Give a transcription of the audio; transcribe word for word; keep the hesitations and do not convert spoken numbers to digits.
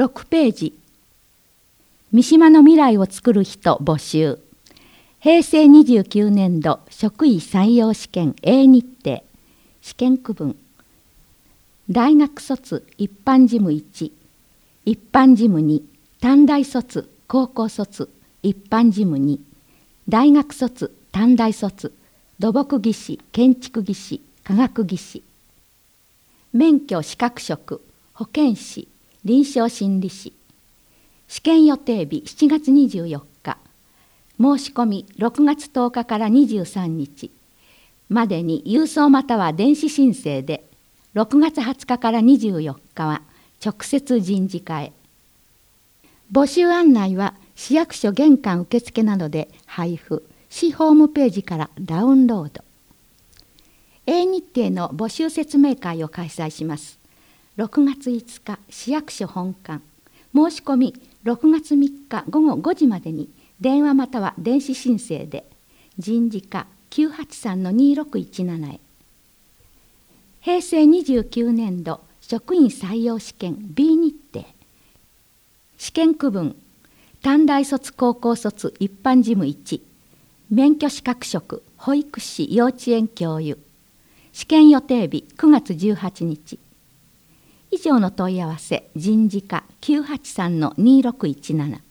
ろくページ。三島の未来をつくる人募集。平成にじゅうきゅうねんど職位採用試験 A 日程。試験区分。大学卒一般事務いち、一般事務に、短大卒、高校卒、一般事務に、大学卒、短大卒、土木技師、建築技師、化学技師。免許資格職、保健師、臨床心理士。試験予定日しちがつにじゅうよっか。申し込みろくがつとおかからにじゅうさんにちまでに郵送または電子申請で、ろくがつはつかからにじゅうよっかは直接人事課へ。募集案内は市役所玄関受付などで配布、市ホームページからダウンロード。A 日程の募集説明会を開催します。ろくがついつか市役所本館。申し込みろくがつみっかごごごじまでに電話または電子申請で、人事課 きゅうはちさんのにろくいちなな へ。平成にじゅうきゅうねんど職員採用試験 B 日程。試験区分。短大卒高校卒一般事務いち、免許資格職保育士幼稚園教諭。試験予定日くがつじゅうはちにち。以上の問い合わせ人事課 きゅうはちさんのにろくいちなな。